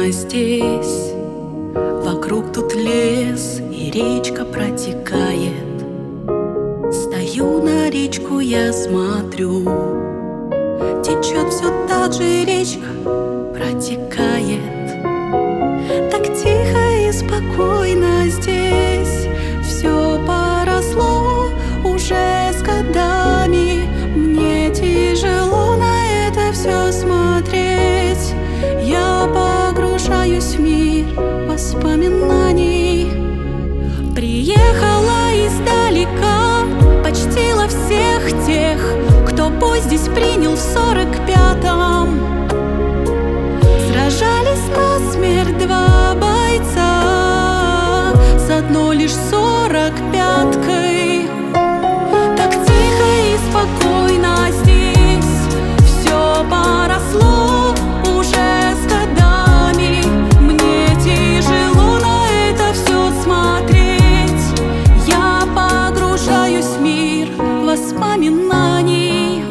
спокойно здесь. Вокруг тут лес и речка протекает. Стою на речку, я смотрю, течет все так же речка, протекает. Так тихо и спокойно здесь. Все поросло уже с годами. Мне тяжело на это все смотреть. Я погружаюсь в мир воспоминаний. Приехала издалека, почтила всех тех, кто бой здесь принял в 45-м. Сражались насмерть два бойца с одной лишь 45-кой. Так тихо и спокойно здесь. Все поросло уже с годами. Мне тяжело на это все смотреть. Я погружаюсь в мир воспоминаний.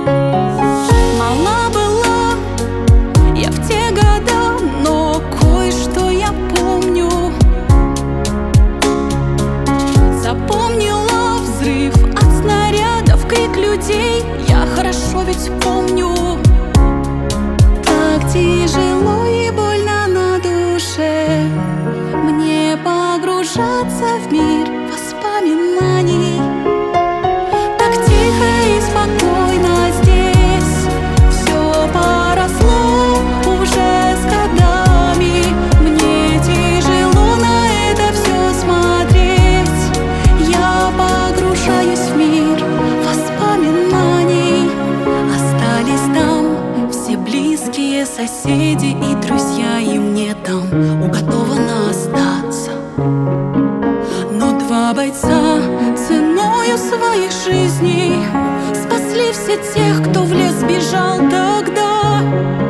Мала была я в те года, но кое-что я помню. Запомнила взрыв от снарядов, крик людей. Я хорошо ведь помню. Так тяжело и больно на душе мне погружаться в мир воспоминаний. Так тихо и спокойно здесь. Все поросло уже с годами. Мне тяжело на это все смотреть. Я погружаюсь в мир воспоминаний. Остались там все близкие соседи и друзья, и мне там уготовано остаться. Но два бойца ценою своих жизней спасли все тех, кто в лес бежал тогда.